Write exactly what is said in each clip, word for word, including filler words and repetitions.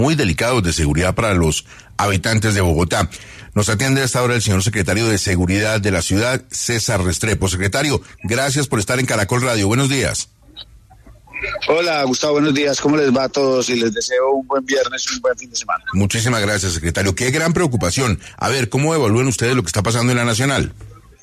muy delicados de seguridad para los habitantes de Bogotá. Nos atiende a esta hora el señor secretario de Seguridad de la ciudad, César Restrepo. Secretario, gracias por estar en Caracol Radio. Buenos días. Hola, Gustavo, buenos días. ¿Cómo les va a todos? Y les deseo un buen viernes y un buen fin de semana. Muchísimas gracias, secretario. Qué gran preocupación. A ver, ¿cómo evalúan ustedes lo que está pasando en la Nacional?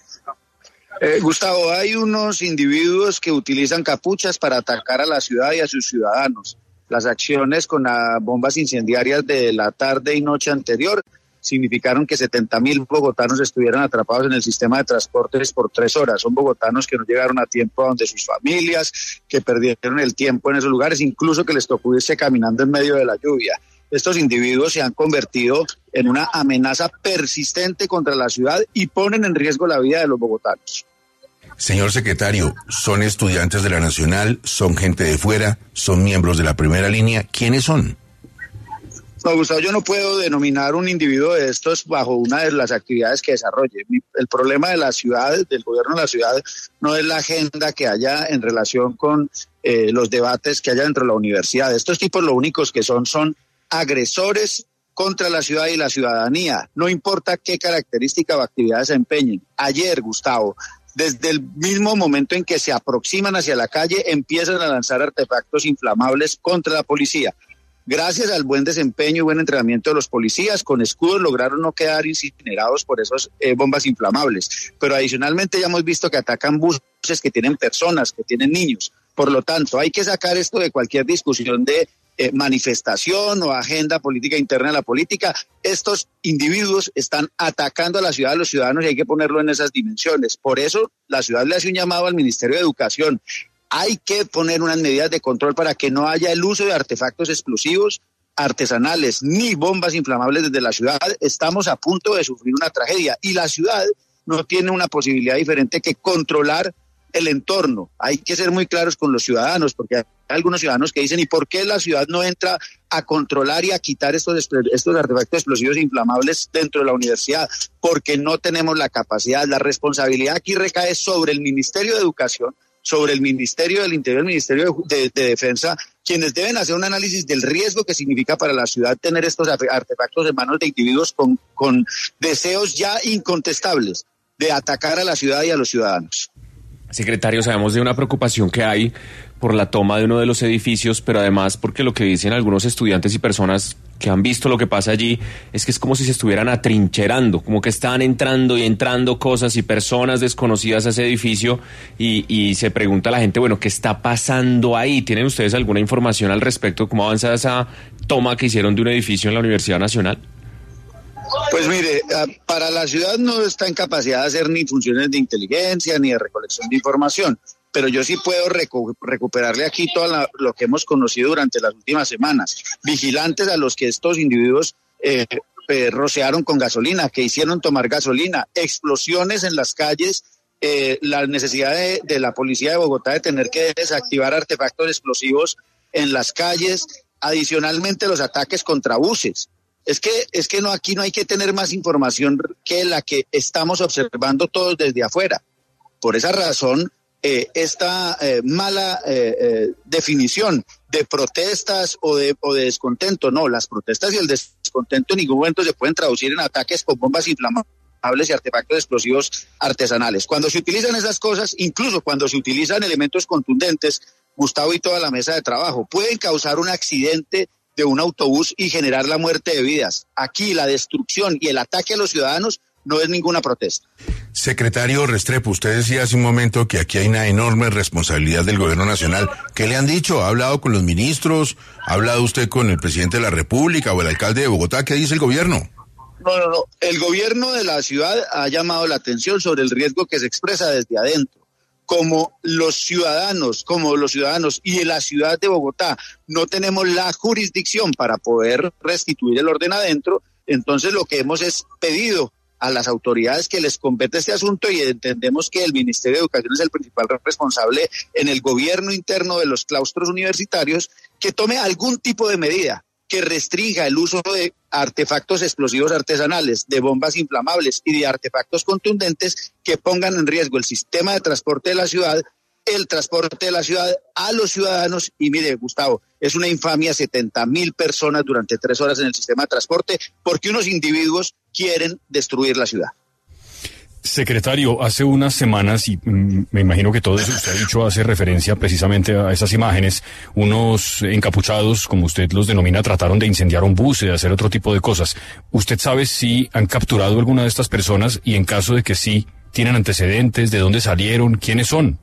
Eh, Gustavo, hay unos individuos que utilizan capuchas para atacar a la ciudad y a sus ciudadanos. Las acciones con las bombas incendiarias de la tarde y noche anterior significaron que setenta mil bogotanos estuvieran atrapados en el sistema de transportes por tres horas. Son bogotanos que no llegaron a tiempo a donde sus familias, que perdieron el tiempo en esos lugares, incluso que les tocó irse caminando en medio de la lluvia. Estos individuos se han convertido en una amenaza persistente contra la ciudad y ponen en riesgo la vida de los bogotanos. Señor secretario, ¿son estudiantes de la Nacional? ¿Son gente de fuera? ¿Son miembros de la primera línea? ¿Quiénes son? No, Gustavo, yo no puedo denominar un individuo de estos bajo una de las actividades que desarrolle. El problema de la ciudad, del gobierno de la ciudad, no es la agenda que haya en relación con eh, los debates que haya dentro de la universidad. Estos tipos lo únicos que son son agresores contra la ciudad y la ciudadanía. No importa qué característica o actividades se empeñen. Ayer, Gustavo, desde el mismo momento en que se aproximan hacia la calle, empiezan a lanzar artefactos inflamables contra la policía. Gracias al buen desempeño y buen entrenamiento de los policías, con escudos lograron no quedar incinerados por esas eh, bombas inflamables. Pero adicionalmente ya hemos visto que atacan buses que tienen personas, que tienen niños. Por lo tanto, hay que sacar esto de cualquier discusión de eh, manifestación o agenda política interna de la política. Estos individuos están atacando a la ciudad, a los ciudadanos, y hay que ponerlo en esas dimensiones. Por eso, la ciudad le hace un llamado al Ministerio de Educación. Hay que poner unas medidas de control para que no haya el uso de artefactos explosivos, artesanales, ni bombas inflamables desde la ciudad. Estamos a punto de sufrir una tragedia y la ciudad no tiene una posibilidad diferente que controlar el entorno. Hay que ser muy claros con los ciudadanos, porque hay algunos ciudadanos que dicen, ¿y por qué la ciudad no entra a controlar y a quitar estos, estos artefactos explosivos e inflamables dentro de la universidad? Porque no tenemos la capacidad. La responsabilidad aquí recae sobre el Ministerio de Educación, sobre el Ministerio del Interior, el Ministerio de, de, de Defensa, quienes deben hacer un análisis del riesgo que significa para la ciudad tener estos artefactos en manos de individuos con, con deseos ya incontestables de atacar a la ciudad y a los ciudadanos. Secretario, sabemos de una preocupación que hay por la toma de uno de los edificios, pero además porque lo que dicen algunos estudiantes y personas que han visto lo que pasa allí es que es como si se estuvieran atrincherando, como que están entrando y entrando cosas y personas desconocidas a ese edificio y, y se pregunta a la gente, bueno, ¿qué está pasando ahí? ¿Tienen ustedes alguna información al respecto? ¿Cómo avanza esa toma que hicieron de un edificio en la Universidad Nacional? Pues mire, para la ciudad no está en capacidad de hacer ni funciones de inteligencia ni de recolección de información, pero yo sí puedo recu- recuperarle aquí todo la, lo que hemos conocido durante las últimas semanas. Vigilantes a los que estos individuos eh, eh, rociaron con gasolina, que hicieron tomar gasolina, explosiones en las calles, eh, la necesidad de, de la policía de Bogotá de tener que desactivar artefactos explosivos en las calles, adicionalmente los ataques contra buses. Es que, es que no, aquí no hay que tener más información que la que estamos observando todos desde afuera. Por esa razón, eh, esta eh, mala eh, eh, definición de protestas o de, o de descontento, no, las protestas y el descontento en ningún momento se pueden traducir en ataques con bombas inflamables y artefactos explosivos artesanales. Cuando se utilizan esas cosas, incluso cuando se utilizan elementos contundentes, Gustavo y toda la mesa de trabajo, pueden causar un accidente de un autobús y generar la muerte de vidas. Aquí la destrucción y el ataque a los ciudadanos no es ninguna protesta. Secretario Restrepo, usted decía hace un momento que aquí hay una enorme responsabilidad del gobierno nacional. ¿Qué le han dicho? ¿Ha hablado con los ministros? ¿Ha hablado usted con el presidente de la República o el alcalde de Bogotá? ¿Qué dice el gobierno? No, no, no. El gobierno de la ciudad ha llamado la atención sobre el riesgo que se expresa desde adentro. Como los ciudadanos, como los ciudadanos y en la ciudad de Bogotá no tenemos la jurisdicción para poder restituir el orden adentro, entonces lo que hemos es pedido a las autoridades que les compete este asunto y entendemos que el Ministerio de Educación es el principal responsable en el gobierno interno de los claustros universitarios, que tome algún tipo de medida que restrinja el uso de artefactos explosivos artesanales, de bombas inflamables y de artefactos contundentes que pongan en riesgo el sistema de transporte de la ciudad el transporte de la ciudad a los ciudadanos. Y mire, Gustavo, es una infamia, setenta mil personas durante tres horas en el sistema de transporte porque unos individuos quieren destruir la ciudad. Secretario, hace unas semanas, y mm, me imagino que todo eso que usted ha dicho hace referencia precisamente a esas imágenes, unos encapuchados, como usted los denomina, trataron de incendiar un bus y de hacer otro tipo de cosas. ¿Usted sabe si han capturado alguna de estas personas y en caso de que sí, tienen antecedentes, de dónde salieron, quiénes son?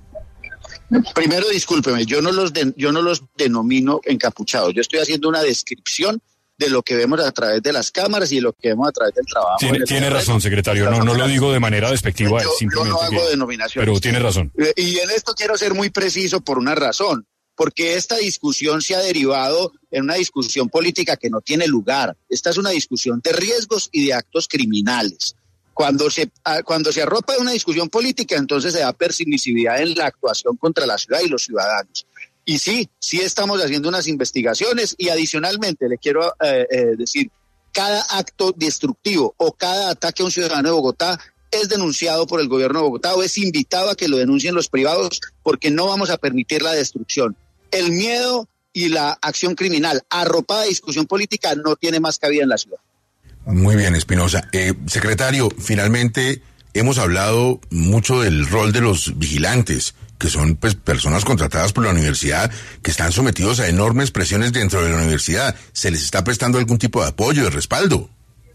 Primero, discúlpeme, yo no los de, yo no los denomino encapuchados, yo estoy haciendo una descripción de lo que vemos a través de las cámaras y de lo que vemos a través del trabajo. Tiene, tiene razón, secretario, no, no lo digo de manera despectiva, yo, simplemente yo no hago que, denominaciones. Pero tiene razón. Y en esto quiero ser muy preciso por una razón, porque esta discusión se ha derivado en una discusión política que no tiene lugar. Esta es una discusión de riesgos y de actos criminales. Cuando se, cuando se arropa de una discusión política, entonces se da permisividad en la actuación contra la ciudad y los ciudadanos. Y sí, sí estamos haciendo unas investigaciones y adicionalmente le quiero eh, eh, decir, cada acto destructivo o cada ataque a un ciudadano de Bogotá es denunciado por el gobierno de Bogotá o es invitado a que lo denuncien los privados porque no vamos a permitir la destrucción. El miedo y la acción criminal arropada de discusión política no tiene más cabida en la ciudad. Muy bien, Espinosa. Eh, secretario, finalmente hemos hablado mucho del rol de los vigilantes, que son pues personas contratadas por la universidad que están sometidos a enormes presiones dentro de la universidad. ¿Se les está prestando algún tipo de apoyo, de respaldo?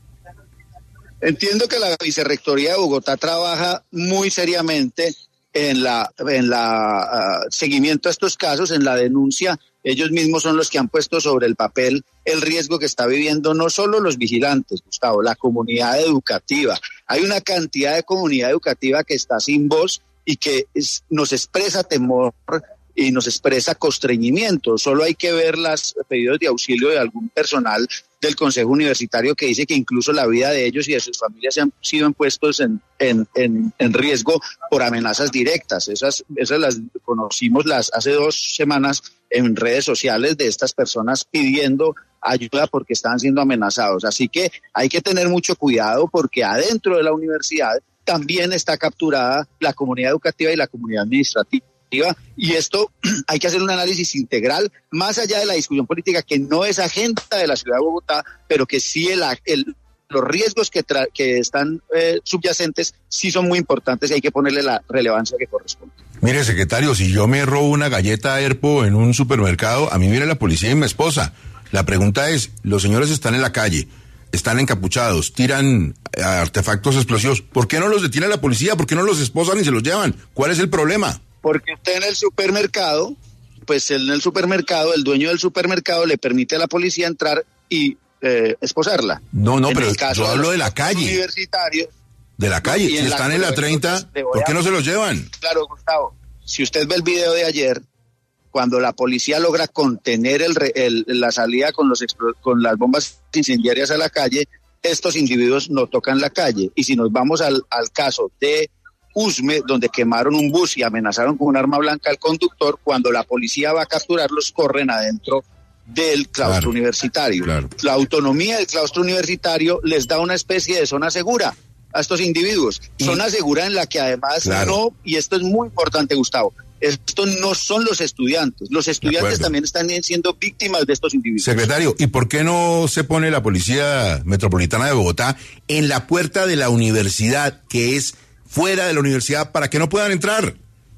Entiendo que la Vicerrectoría de Bogotá trabaja muy seriamente en la en la uh, seguimiento a estos casos, en la denuncia. Ellos mismos son los que han puesto sobre el papel el riesgo que está viviendo no solo los vigilantes, Gustavo, la comunidad educativa. Hay una cantidad de comunidad educativa que está sin voz y que es, nos expresa temor y nos expresa constreñimiento. Solo hay que ver los pedidos de auxilio de algún personal del Consejo Universitario que dice que incluso la vida de ellos y de sus familias se han sido puestos en, en, en, en riesgo por amenazas directas. Esas, esas las conocimos las hace dos semanas en redes sociales de estas personas pidiendo ayuda porque estaban siendo amenazados. Así que hay que tener mucho cuidado porque adentro de la universidad también está capturada la comunidad educativa y la comunidad administrativa. Y esto hay que hacer un análisis integral, más allá de la discusión política, que no es agenda de la ciudad de Bogotá, pero que sí el, el, los riesgos que, tra que están eh, subyacentes sí son muy importantes y hay que ponerle la relevancia que corresponde. Mire, secretario, si yo me robo una galleta Herpo en un supermercado, a mí viene la policía y mi esposa. La pregunta es, los señores están en la calle, están encapuchados, tiran artefactos explosivos. ¿Por qué no los detiene la policía? ¿Por qué no los esposan y se los llevan? ¿Cuál es el problema? Porque usted en el supermercado, pues en el supermercado, el dueño del supermercado le permite a la policía entrar y eh, esposarla. No, no, en pero yo hablo de, de la calle. Universitarios. De la calle. Si están en la treinta, ¿por qué no se los llevan? Claro, Gustavo. Si usted ve el video de ayer, cuando la policía logra contener el, el, la salida con, los, con las bombas incendiarias a la calle, estos individuos no tocan la calle. Y si nos vamos al, al caso de Usme, donde quemaron un bus y amenazaron con un arma blanca al conductor, cuando la policía va a capturarlos, corren adentro del claustro claro, universitario. Claro. La autonomía del claustro universitario les da una especie de zona segura a estos individuos. Y, zona segura en la que además claro. no, y esto es muy importante, Gustavo, esto no son los estudiantes. Los estudiantes también están siendo víctimas de estos individuos. Secretario, ¿y por qué no se pone la Policía Metropolitana de Bogotá en la puerta de la universidad, que es fuera de la universidad, para que no puedan entrar?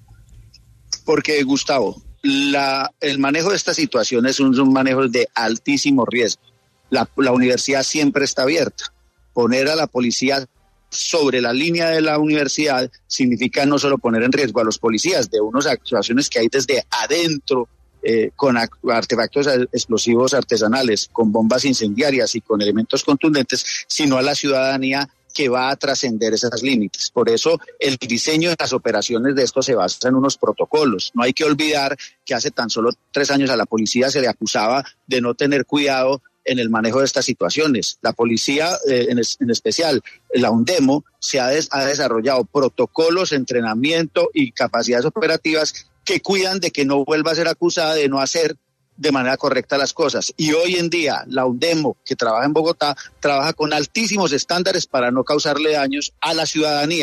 Porque, Gustavo, la, el manejo de estas situaciones son, son manejos de altísimo riesgo. La, la universidad siempre está abierta. Poner a la policía sobre la línea de la universidad significa no solo poner en riesgo a los policías de unas actuaciones que hay desde adentro, eh, con artefactos explosivos artesanales, con bombas incendiarias y con elementos contundentes, sino a la ciudadanía que va a trascender esos límites. Por eso el diseño de las operaciones de esto se basa en unos protocolos. No hay que olvidar que hace tan solo tres años a la policía se le acusaba de no tener cuidado en el manejo de estas situaciones. La policía, eh, en, es, en especial la UNDEMO, se ha, des, ha desarrollado protocolos, entrenamiento y capacidades operativas que cuidan de que no vuelva a ser acusada de no hacer de manera correcta las cosas. Y hoy en día la UNDEMO, que trabaja en Bogotá, trabaja con altísimos estándares para no causarle daños a la ciudadanía.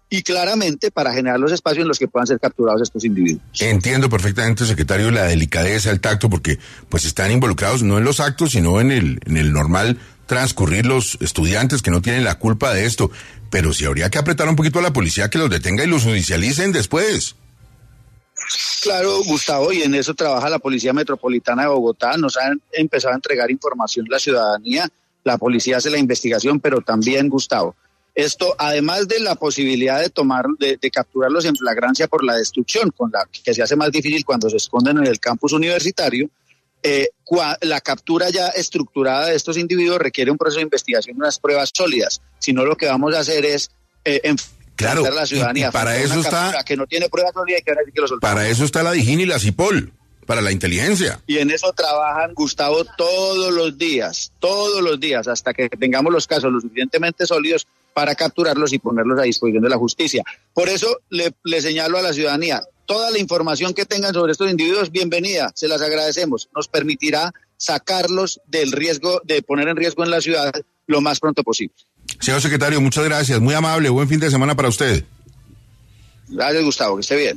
y claramente para generar los espacios en los que puedan ser capturados estos individuos. Entiendo perfectamente, secretario, la delicadeza, el tacto, porque pues están involucrados no en los actos, sino en el, en el normal transcurrir los estudiantes que no tienen la culpa de esto. Pero si habría que apretar un poquito a la policía que los detenga y los judicialicen después. Claro, Gustavo, y en eso trabaja la Policía Metropolitana de Bogotá. Nos han empezado a entregar información a la ciudadanía, la policía hace la investigación, pero también, Gustavo, esto, además de la posibilidad de tomar, de, de capturarlos en flagrancia por la destrucción, con la que se hace más difícil cuando se esconden en el campus universitario, eh, cua, la captura ya estructurada de estos individuos requiere un proceso de investigación y unas pruebas sólidas. Si no, lo que vamos a hacer es eh, claro, a la ciudadanía. y, y para eso está que no tiene pruebas sólidas y que ahora sí que lo soltamos. Para eso está la DIJÍN y la CIPOL. Para la inteligencia. Y en eso trabajan, Gustavo, todos los días, todos los días, hasta que tengamos los casos lo suficientemente sólidos para capturarlos y ponerlos a disposición de la justicia. Por eso le, le señalo a la ciudadanía, toda la información que tengan sobre estos individuos, bienvenida, se las agradecemos. Nos permitirá sacarlos del riesgo, de poner en riesgo en la ciudad lo más pronto posible. Señor secretario, muchas gracias, muy amable, buen fin de semana para usted. Gracias, Gustavo, que esté bien.